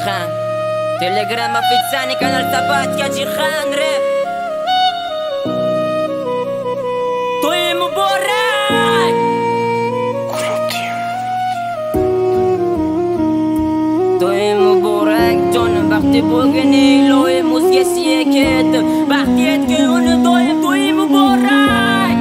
Jihan. Telegram официальный канал Сабатка Jihan Рэп. To'y muborak. To'y muborak jonim baxti bo'lgan ilohim o'zgasiga ketib baxt yetgan uni doim to'y muborak.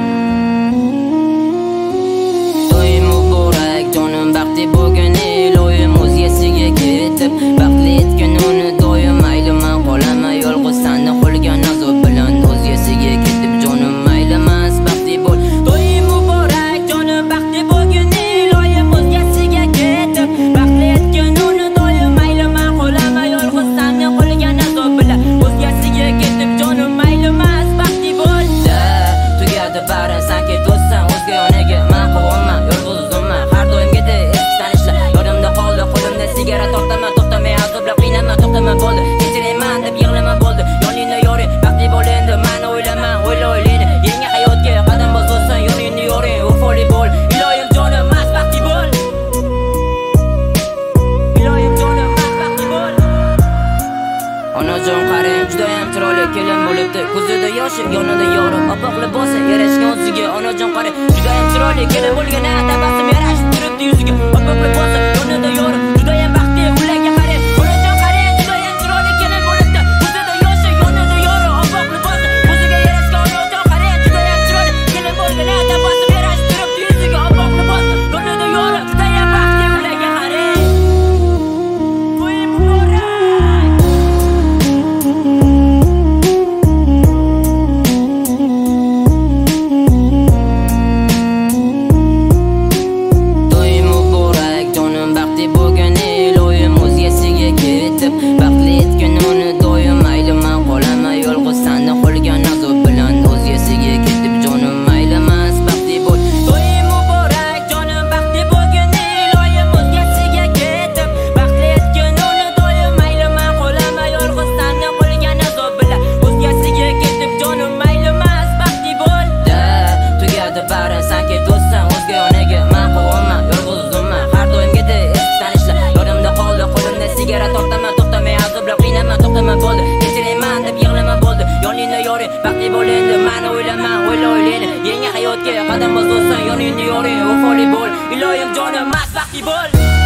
To'y muborak jonim baxti bo'lgan ilohim o'zgasiga ketib baxt yetgan uni doim mayli men qolaman yolg'iz seni qo'lgan azob bilan o'zgasiga ketib jonim mayli emas baxti bo'l. To'y muborak jonim baxti bo'lgan ilohim o'zgasiga ketib baxt yetgan uni doim mayli men qolaman yolg'iz seni qo'lgan azob bilan o'zgasiga ketib jonim mayli emas baxti bo'l. Tugadi bari sanki do'stsan o'zga yonaga men quvonman yolg'iz uzunman har doimgidek eski tanishlar yodimda qoldi qo'limda sigara tortaman to'xtamay azoblar qiynaman to'xtamay bo'ldi kechirayman deb yig'laman bo'ldi yoningda yoring baxtli bo'l endi meni o'ylaman o'ylaylik yangi hayotga qadam bos bo'lsin yoningda yoring vafoli bo'l ilohim jonim mas baxtli bo'l ilohim jonim mas baxtli bo'l. Onajon qarang judayam chiroyli kelin bo'libdi ko'zida yoshi yonida yorim oppoq libosi yarashgan o'ziga onajon qarang judayam chiroyli kelin bo'lgan tabassum yarashib turibdi yuziga oppoq libosi yonida yorim judayam baxtli ularga qarang onajon qarang judayam chiroyli kelin bo'libdi ko'zida yoshi yonida yorim oppoq libosi o'ziga yarashgan onajon qarang judayam chiroyli kelin bo'lgan tabassum yarashib turibdi yuziga oppoq libosi yonida yorim judayam baxtli ularga qarang. To'y muborak. To'y muborak jonim baxtli bo'lgan ilohim o'zgasiga ketib baxtli etgan uni doim mayli men qolaman yolg'iz seni qo'lgan azob bilan o'zgasiga ketib jonim mayli emas baxtli bo'l. To'y muborak jonim baxtli bo'lgan ilohim o'zgasiga ketib baxtli etgan uni doim mayli men qolaman yolg'iz seni qo'lgan azob bilan o'zgasiga ketib jonim mayli emas baxtli bo'l. Tugadi bari sanki do'stsan o'zga yonaga men quvonman yolg'iz uzunman har doimgidek eski tanishlar yodimda qoldi qo'limda sigara tortaman to'xtamay azoblar qiynaman to'xtamay bo'ldi kechirayman deb yig'laman bo'ldi yoningda yoring baxtli bo'l endi meni o'ylaman o'ylaylik yangi hayotga qadam bos bo'lsin yoningda yoring vafoli bo'l ilohim jonim mas baxtli bo'l.